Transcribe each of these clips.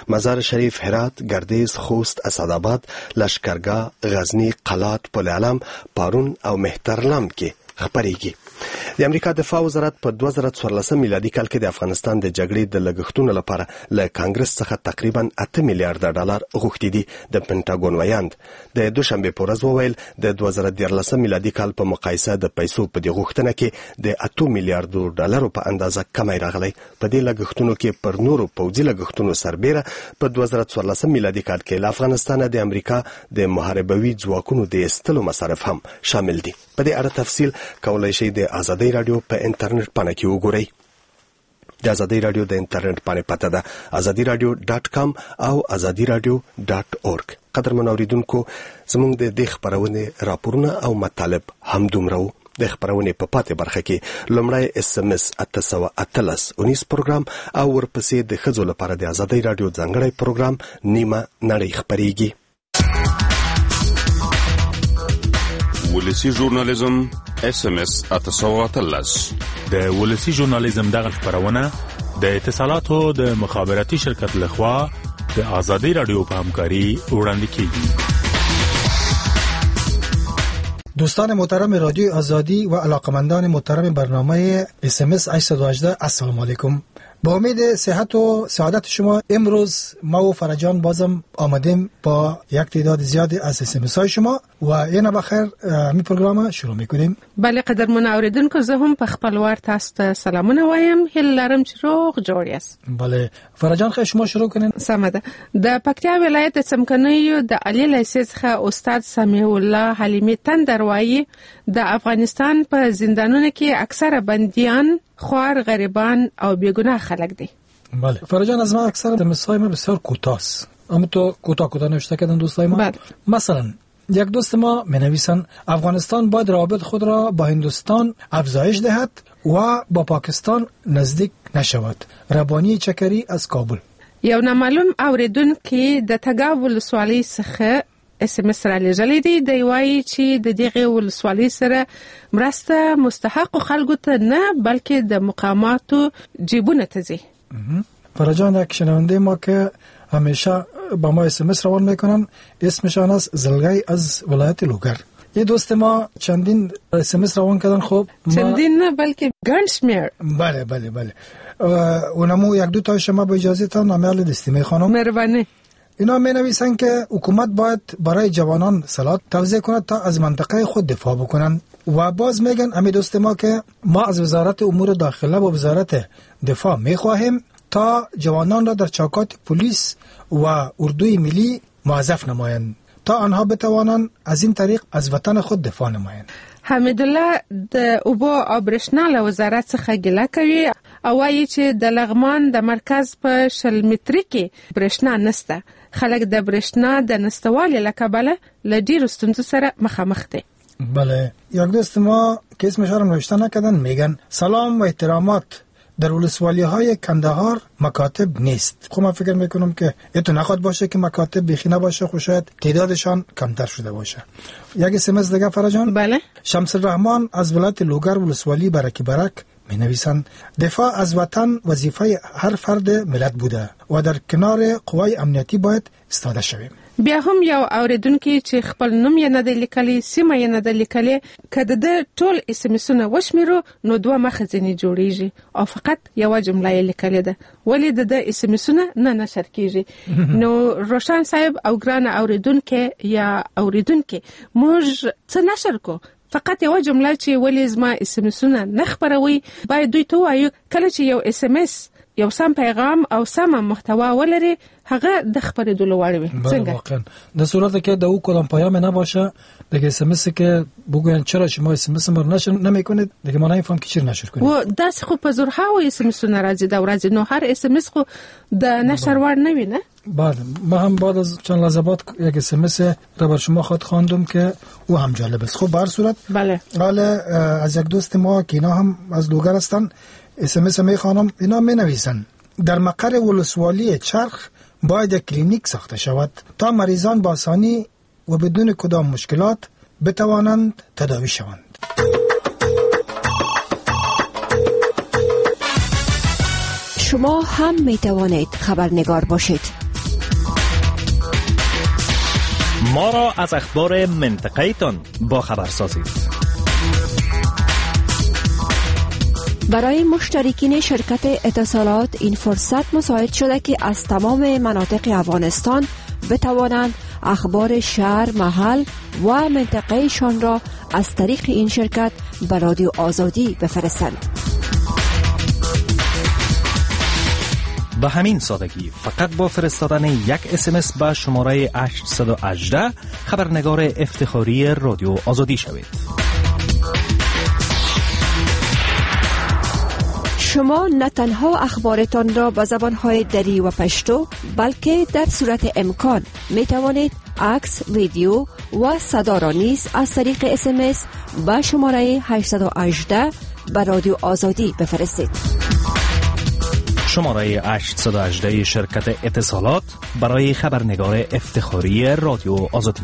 مزار شریف، هرات، گردیز، خوست، اسدآباد، لشکرگاه، غزنی، قلات، پل علم، پارون او مهترلم کې خبرېږي. د امریکا دفاع وزارت په 2014 میلادي کال کې د افغانستان د جګړې د لګښتونو لپاره له کانګرس څخه تقریبا 8 میلیارډ ډالر غوښتي دي. د پینټاګون ویاند د دوشنبه په ورځ وویل د 2014 میلادي کال په مقایسه د پیسو په دې غوښتنه کې د 8 میلیارډ ډالرو په اندازه کمی راغلی. په دې لګښتونو کې پر نورو پوځي لګښتونو سربېره په 2014 میلادي کال کې له افغانستان د امریکا د محاربوي ځواکونو د ایستلو مصارف هم شامل دي. په دې اړه تفصیل کولای شئ د ازادي رادیو په انټرنیټ پاڼه کې وګورئ. د ازادي رادیو د انټرنیټ پاڼه پته ده azadiradio.com او azadiradio.org. قدرمن اوریدونکو، زموږ د دې خبرونه راپورونه او مطالب هم دومره د خبرونه په پاتې برخه کې لومړی SMS 813 پروګرام او ورپسې د خځو لپاره د ازادي رادیو ځانګړی پروګرام نیمه نړۍ خبريږي. ولسی ژورنالیزم SMS 813. د ولسی ژورنالیزم دغه خبرونه د اتصالاتو د مخابراتي شرکت لخوا د ازادي رادیو په همکاري وړاندې کیږي. دوستان محترم رادیو آزادی و علاقمندان محترم برنامه SMS 818، السلام علیکم. با امید صحت و سعادت شما امروز ما و فرجان بازم آمدیم با یک تعداد زیادی از SMS های شما و این بخیر می پروگرام شروع میکنیم. بله قدرمن اوریدونکو، زه هم په خپل وار تاسو ته سلامونه وایم. هیله لرم چې روغ جوړ یاست. بله فرجان، خیر شما شروع کنین. سمه ده. د پکتیا ولایت څمکنیو د علي لیسې څخه استاد سمیع الله حلیمی تندر وایي د افغانستان په زندانونو کې اکثره بندیان خوار، غریبان او بیگناه خلک دي. بله فرجان، از ما اکثر مثال ما بسیار کوتاست، اما تو کوتاه نوشته کردن دوستای ما. مثلا یک دوست ما منویسن افغانستان باید روابط خود را با هندوستان افزایش دهد و با پاکستان نزدیک نشود. ربانی چکری از کابل. یو نامعلوم اوریدونکو د تګاب ولسوالۍ څخه SMS را لېږلې دي. دی وایي چې د دغه ولسوالۍ سره مرسته مستحق خلکو ته نه بلکې د مقاماتو جیبونه ته ځي. فرجان، یک شنونده ما که همیشه با ما SMS روان میکنن اسمشان است زلگی از ولایت لوگر. یه دوست ما چندین SMS روان کردن. خب چندین نه بلکه گنشمیر. بله بله بله. اونمو یک دو تا شما با اجازه تا نامیال دستیمه خانم مهربانی. اینا می نویسن که حکومت باید برای جوانان سلاح توزیع کند تا از منطقه خود دفاع بکنن و باز میگن امی دوست ما که ما از وزارت امور داخله و وزارت دفاع میخواهیم تا جوانان را در چوکات پلیس و اردوی ملی موظف نمایند تا آنها بتوانند از این طریق از وطن خود دفاع نمایند. حمیدالله د اوبو او برېښنا له وزارت څخه ګیله کوي او وایي چې د لغمان د مرکز په 100 متري کې برېښنا نشته. خلک د برېښنا د نشتوالي له کبله له ډېرو ستونزو سره مخامخ دي. بله، یک دوست ما که اسمش رو نوشته نکردن میگن سلام و احترامات، در ولسوالی های کندهار مکاتب نیست. خب من فکر میکنم که تو نخواد باشه که مکاتب بیخی نباشه، خب شاید تعدادشان کمتر شده باشه. یک SMS دیگه فرجان. بله. شمس الرحمن از ولایت لوگر ولسوالی برکی برک می نویسند دفاع از وطن وظیفه هر فرد ملت بوده و در کنار قوای امنیتی باید ایستاده شویم. بیا هم یو اوریدونکو چې خپل نوم یې نه دی لیکلی، سیمه یې نه دی لیکلی، که د ټول اسمسونه وشمیرو نو دوه مخه ځینې جوړیږي او فقط یو جمله یې لیکلې ده. ولې د اسمسونه نه نشر کیږي؟ نو روشن صاحب او ګران اوریدونکو یا اوریدونکو، موږ څه نشر کو؟ فقط یو جمله چې ولې زما اسمسونه نه خبروي باید دوی ته وایو. کله چې یو SMS یو سم پیغام او سم محتوا ولري هغه د خبرېدلو وړ وي. څنګه واقعا د صورت که د او کدام پیام نباشه دیگه SMS که بگوین چرا شما SMS ما نشر نمیکنید دیگه ما نمیفهم که چرا نشر کنید. و داس خو په زورها و SMS راځي دا ورځ نو هر SMS خو د نشر وړ نه وي نه. بله، ما هم بعد از چند لحظات یک SMS را بر شما خود خواندم که او هم جالب است. خب به هر صورت بله، حالا از یک دوست ما که اینا هم از لوگر هستن SMS میخوانم. اینا می نویسن در مقر ولسوالی چرخ باید یک کلینیک ساخته شود تا مریضان با آسانی و بدون کدام مشکلات بتوانند تداوی شوند. شما هم می توانید خبرنگار باشید. ما را از اخبار منطقه‌تان با خبر سازید. برای مشترکین شرکت اتصالات این فرصت مساعد شده که از تمام مناطق افغانستان بتوانند اخبار شهر، محل و منطقه‌شان را از طریق این شرکت به رادیو آزادی بفرستند. به همین سادگی فقط با فرستادن یک SMS به شماره 818 خبرنگار افتخاری رادیو آزادی شوید. شما نه تنها اخبارتان را به زبانهای دری و پشتو بلکه در صورت امکان می توانید عکس، ویدیو و صدا را نیز از طریق SMS به شماره 818 به رادیو آزادی بفرستید. شماره 818 شرکت اتصالات برای خبرنگار افتخاری رادیو آزادی.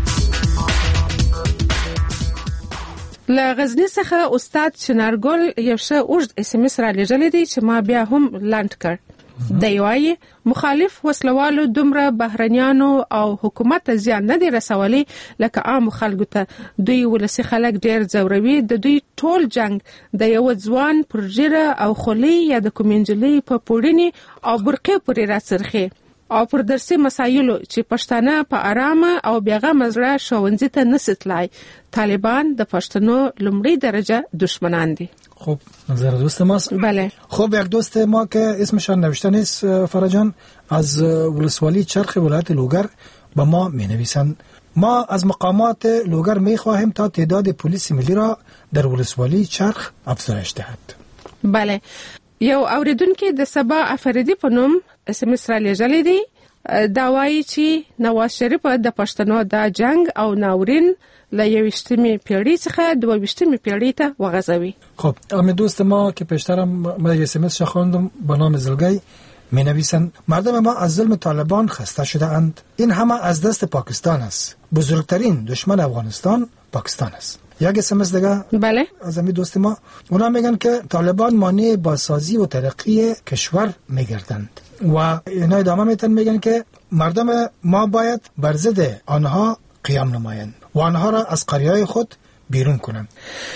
لغزنی څخه استاد چنارګل یو ښه اوږد SMS را لېږلی دی چې ما بیا هم لنډ کړ. دی وایي مخالف وسلوالو دومره بهرنیانو او حکومت ته زیان نه دی رسولی لکه عامو خلکو ته. دوی ولسي خلک ډېر ځوروي. د دوی ټول جنگ د یو ځوان پر ژیره او خولۍ یا د کومې نجلۍ په پوړنې او برقې پورې راڅرخي او پر درسي مسایلو چې پښتانه په آرامه او بیغمه زړه ښوونځي ته نشي تلای. طالبان د پښتنو لومړی درجه دشمنان دي. خب نظر دوست ماست. بله. خب یک دوست ما که اسمشان نوشته نیست فرجان از ولسوالی چرخ ولایت لوگر با ما می نویسند ما از مقامات لوگر می خواهیم تا تعداد پلیس ملی را در ولسوالی چرخ افزایش دهد. بله. یو اوریدونکو د سبا افریدی په نوم SMS را لېږلی دی. دا وایي چې نواز شریف د پښتنو د جنگ او ناورین له 21مې پیړۍ څخه 22مې پیړۍ ته وغځوي. خب همین دوست ما که پیشترم من SMS خواندم به نام زلگی می نویسند مردم ما از ظلم طالبان خسته شده اند. این همه از دست پاکستان است. بزرگترین دشمن افغانستان پاکستان است. یک SMS دیگه بله از همین دوست ما اونا میگن که طالبان مانع بازسازی و ترقی کشور میگردند و اینا ادامه میتن میگن که مردم ما باید بر ضد آنها قیام نمایند و آنها را از قریه‌های خود بیرون کنند.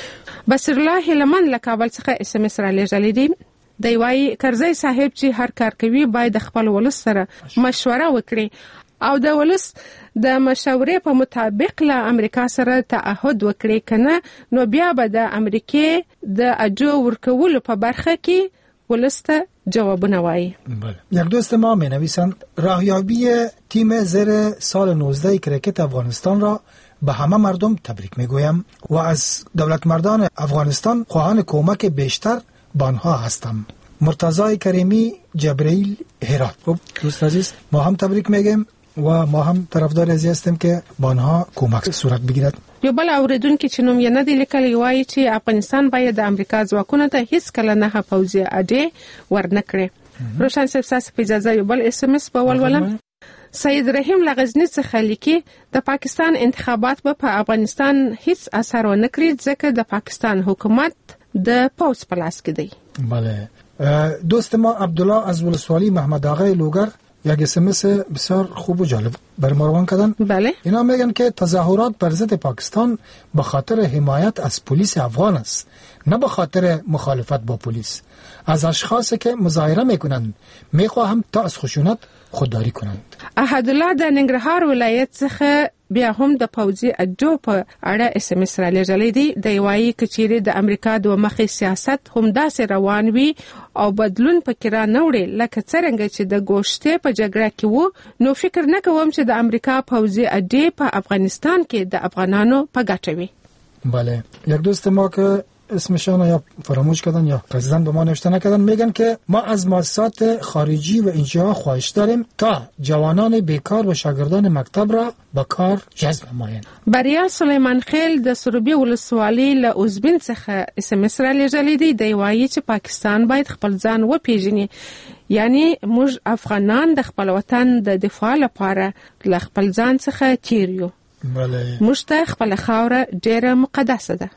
بصیرالله هلمند له کابل څخه SMS را لېږلی دی. دی وایي کرزی صاحب چې هر کار کوي باید خپل ولس سره مشوره وکړي او د ولس د مشورې په مطابق له امریکا سره تعهد وکړي، کنه نو بیا به د امریکې د اجو ورکولو په برخه کې ولس ته جوابونه وایي. یک دوست ما می نویسند راهیابی تیم زیر سال 19 کرکت افغانستان را به همه مردم تبریک می گویم و از دولت مردان افغانستان خواهان کمک بیشتر به آنها هستم. مرتضی کریمی، جبرئیل، هرات. خب دوست عزیز ما هم تبریک میگیم و ما هم طرفدار ازی هستیم که با آنها کمک صورت بگیرد. یو بل اوریدونکو چې نوم یې نه دی لیکلی وایي چې افغانستان باید د امریکا ځواکونو ته هیڅ کله نه پوځي اډې ورنکړي. روشن صاحب تاسو په اجازه یو بل SMS په ولولم. سید رحیم له غزنی څخه لیکي د پاکستان انتخابات په افغانستان هیڅ اثر ونه کړی ځکه د پاکستان حکومت د پوځ په لاس کې دی. بله دوست ما عبدالله از ولسوالی محمد آقای لوگر یک SMS بسیار خوب و جالب بر ما روان کردن. بله. اینا میگن که تظاهرات بر ضد پاکستان به خاطر حمایت از پلیس افغان است، نه به خاطر مخالفت با پلیس. از اشخاصی که مظاهره میکنند میخواهم تا از خشونت خودداری کنند. احدالله د ننګرهار ولایت څخه بیا هم د پوځي اډو په اړه SMS را لېږلی دی. دی وایي که چیرې د امریکا د مخې سیاست هم داسې روان وي او بدلون پکې را نه وړي لکه څرنګه چې د ګوشتې په جګړه کې وو، نو فکر نه کوم چې د امریکا پوځي اډې په افغانستان کې د افغانانو په ګټه وي. بله یک دوست ما که اسمشان یا فراموش کردن یا پرزیدنت به ما نوشته نکردن میگن که ما از مؤسسات خارجی و انشاء خواهش داریم تا جوانان بیکار و شاگردان مکتب را به کار جذب نمایند. بریال سلیمان خیل د سروبي ولسوالۍ له اوزبین څخه SMS را لېږلی دی. دی وایي چې پاکستان باید خپل ځان وپیژني، یعنی موږ افغانان د خپل وطن د دفاع لپاره له خپل ځان څخه تیر یو. بله موږ ته خپل خاوره ډېره مقدسه ده.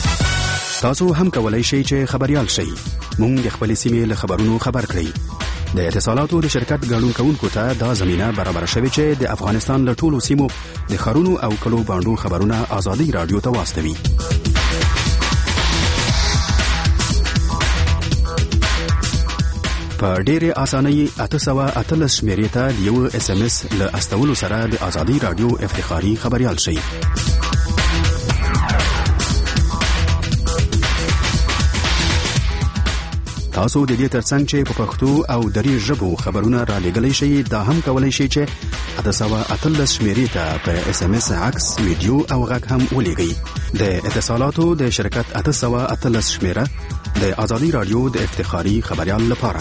تاسو هم کولای شئ چې خبريال شئ. مونږ د خپل سیمې له خبرونو خبر کړئ. د اتصالاتو د شرکت ګډون کوونکو ته دا زمينه برابر شوې چې د افغانستان له ټولو سیمو د خارونو او کلو باندو خبرونه آزادي رادیو ته واستوي. په ډېرې اسانۍ 818 شمیرې ته د یو اس ام اس له استولو سره د آزادي رادیو افتخاري خبريال شي. تاسو د دې ترڅنګ چې په پښتو او دري ژبو خبرونه را لېږلی شئ دا هم کولای شئ چې 818 شمیرې ته په اس ام اس عکس ویډیو او غږ هم ولېږئ. د اتصالاتو د شرکت 818 شمیره د آزادي رادیو د افتخاري خبريال لپاره.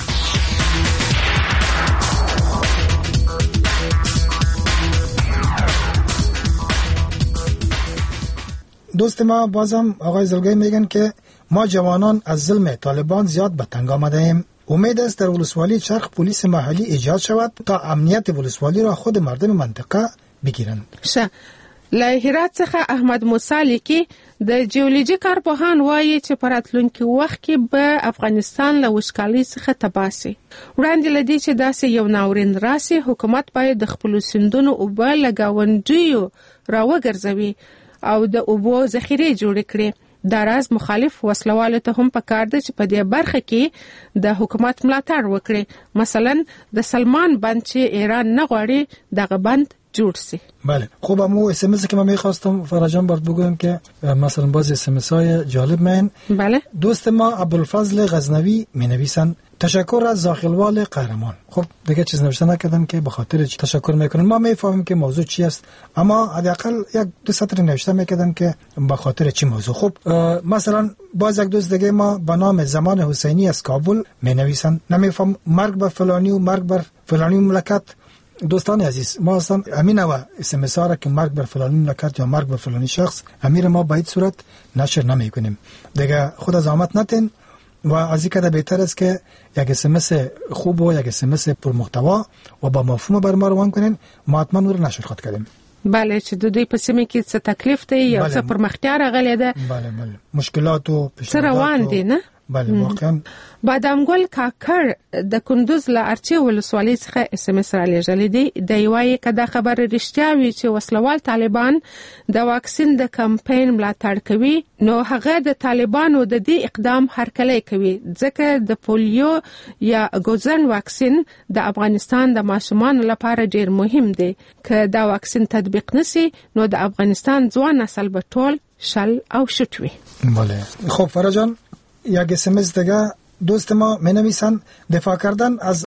دوست ما بازم آقای زلگی میگن که ما جوانان از ظلم طالبان زیاد به تنگ آمده ایم. امید است در ولسوالی چرخ پلیس محلی ایجاد شود تا امنیت ولسوالی را خود مردم منطقه بگیرند. له هرات څخه احمد موسی لیکي د جیولوژي کارپوهان وایي چې په راتلونکي وخت کې به افغانستان له وچکالۍ څخه تباه شي. وړاندې له دې چې داسې یو ناورین راسي حکومت باید د خپلو سیندونو اوبه له ګاونډیو راوګرځوي او د اوبو ذخیرې جوړې کړي. دا راز مخالف وسلوالو ته هم پکار دی چې په دې برخه کې د حکومت ملاتړ وکړي. مثلا د سلمان بند چې ایران نه غواړي دغه بند جور سی. بله خوب امو اس ام اس که من میخواستم فراجان برد بگویم که مثلا باز اس ام اس های جالب من. بله دوست ما عبدالفضل غزنوی می نویسن تشکر از زاخلوال قهرمان. خب دیگه چیز نوشته نکردم که به خاطر چی تشکر میکنن. ما میفهمیم که موضوع چی است اما حداقل یک دو سطر نوشته میکردم که به خاطر چی موضوع. خب مثلا باز یک دوست دیگه ما به نام زمان حسینی از کابل می نویسن نمیفهم مرگ بر فلانی و مرگ بر فلانی مملکت. دوستان عزیز ما اصلا همین نوع اس ام اس ها که مرگ بر فلانی مملکت یا مرگ بر فلانی شخص امیر ما به هیچ صورت نشر نمی کنیم. دیگه خود زحمت نتین و از اینکه بهتر است که یک اس ام اس خوب و یک اس ام اس پر محتوا و با مفهوم بر ما روان کنین ما حتما نور نشر خود کردیم. بله چې د دوی په سیمه کې څه تکلیف دی یا څه پرمختیا راغلی ده. بله مشکلات او پیشنهادات روان دي نه. بله واقعا. بادامګل کاکړ د کندوز له ارچي ولسوالۍ څخه اس ام اس را لېږلی دی. د یوای کدا خبر رښتیا وی چې وسلوال طالبان د واکسین د کمپاین ملاتړ کوي نو هغه د طالبانو د دې اقدام هرکلی کوي ځکه د پولیو یا ګوزن واکسین د افغانستان د ماشومان لپاره ډیر مهم دی. که دا واکسین تطبیق نسی نو د افغانستان ځوان نسل به ټول شل او شوت وي. بله خب فراجان یک اس ام اس دیگه دوست ما می نویسن دفاع کردن از